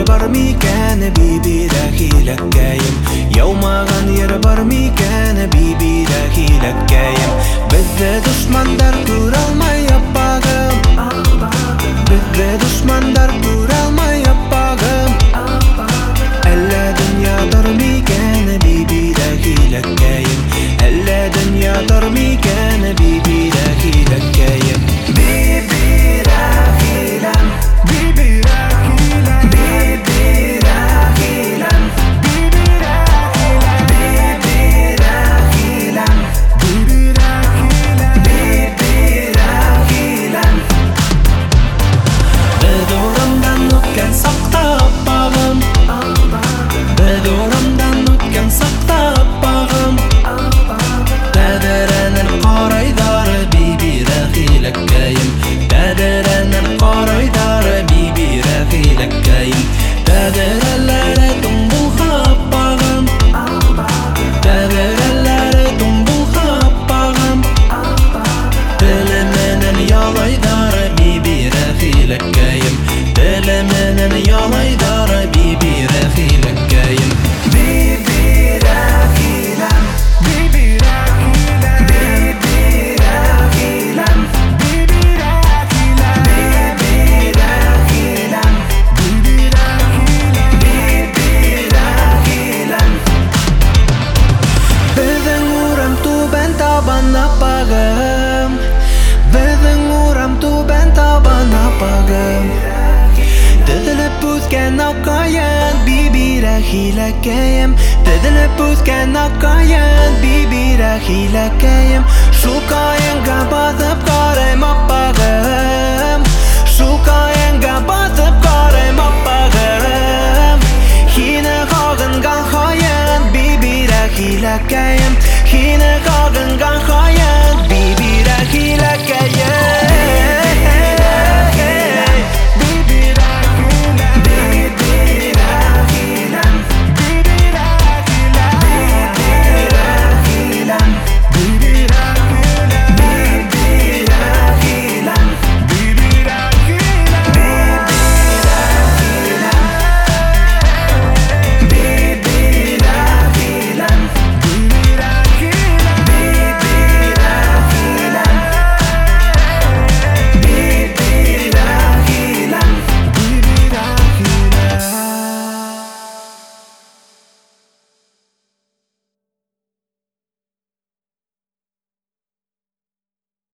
бар микән, бибирә хиләккәем. Яумаган ер бар микән, бибирә хиләккәем. Безне дошмандар күралмай аппагым, безне дошмандар күралмай аппагым. Әллә дөньядыр микән, бибирә хиләккәем. Әллә дөньядыр микән, бибирә хиләккәем. Бибирә хиләм, бибирә хиләм, бибирә хиләм, бибирә хиләм, бибирә хиләм, бибирә хиләм, бибирә хиләм. Без урамдан үткән сакта аппагым, без урамдан үткән сакта аппагым. Тәдәрәнең карайдары бибирә хиләккәем. Тәдәрәнең карайдары бибирә хиләккәем. Тәдәрәләре тумбулга аппагым, тәдәрәләре тумбулга аппагым. Теле менән ялайдары бибирә хиләккәем. Теле менән ялайдары бибирә хиләккәем. Бибирә хиләм, бибирә хиләм, бибирә хиләм, бибирә хиләм, бибирә хиләм, бибирә хиләм, бибирә хиләм. Безнең урам түбән табан аппагым, безнең урам түбән табан аппагым. Тезелеп үскән аккаен, бибирә хиләккәем. Тезелеп үскән аккаен, бибирә хиләккәем. Шул каенга басып карыйм аппагым, шул каенга